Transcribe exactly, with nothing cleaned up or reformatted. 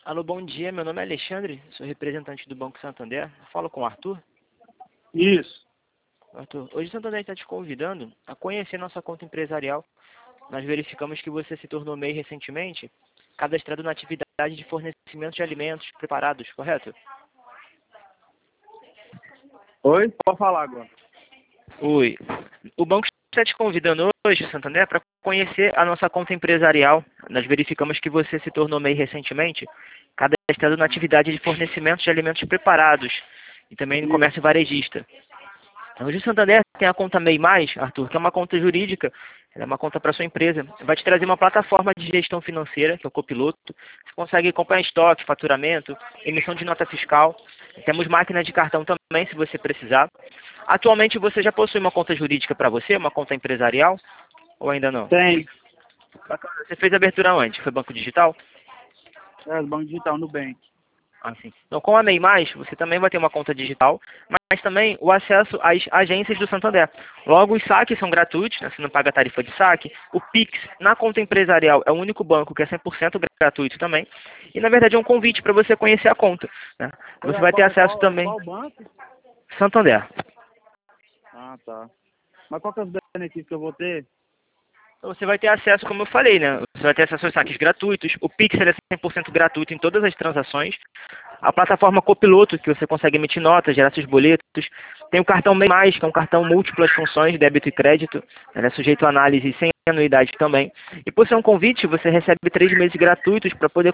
Alô, bom dia. Meu nome é Alexandre, sou representante do Banco Santander. Falo com o Arthur. Isso. Arthur, hoje o Santander está te convidando a conhecer nossa conta empresarial. Nós verificamos que você se tornou MEI recentemente, cadastrado na atividade de fornecimento de alimentos preparados, correto? Oi? Pode falar agora. Oi. O banco está te convidando hoje, Santander, para conhecer a nossa conta empresarial. Nós verificamos que você se tornou MEI recentemente, cadastrado na atividade de fornecimento de alimentos preparados e também no comércio varejista. Hoje o Santander tem a conta MEI Mais, Arthur, que é uma conta jurídica, é uma conta para sua empresa. Vai te trazer uma plataforma de gestão financeira, que é o Copiloto. Você consegue acompanhar estoque, faturamento, emissão de nota fiscal. Temos máquina de cartão também, se você precisar. Atualmente você já possui uma conta jurídica para você, uma conta empresarial? Ou ainda não? Tem. Você fez a abertura onde? Foi Banco Digital? É, Banco Digital, Nubank. Ah, sim. Então, com a MEI Mais, você também vai ter uma conta digital, mas também o acesso às agências do Santander. Logo, os saques são gratuitos, né? Você não paga tarifa de saque. O Pix, na conta empresarial, é o único banco que é cem por cento gratuito também. E, na verdade, é um convite para você conhecer a conta, né? Você vai ter acesso qual, também... Qual banco? Santander. Ah, tá. Mas qual que é os benefícios que eu vou ter? Então, você vai ter acesso, como eu falei, né? Você vai ter acesso aos saques gratuitos. O Pix ele é cem por cento gratuito em todas as transações. A plataforma Copiloto, que você consegue emitir notas, gerar seus boletos. Tem o cartão MEI Mais, que é um cartão múltiplas funções, débito e crédito. Ele é sujeito a análise sem anuidade também. E por ser um convite, você recebe três meses gratuitos para poder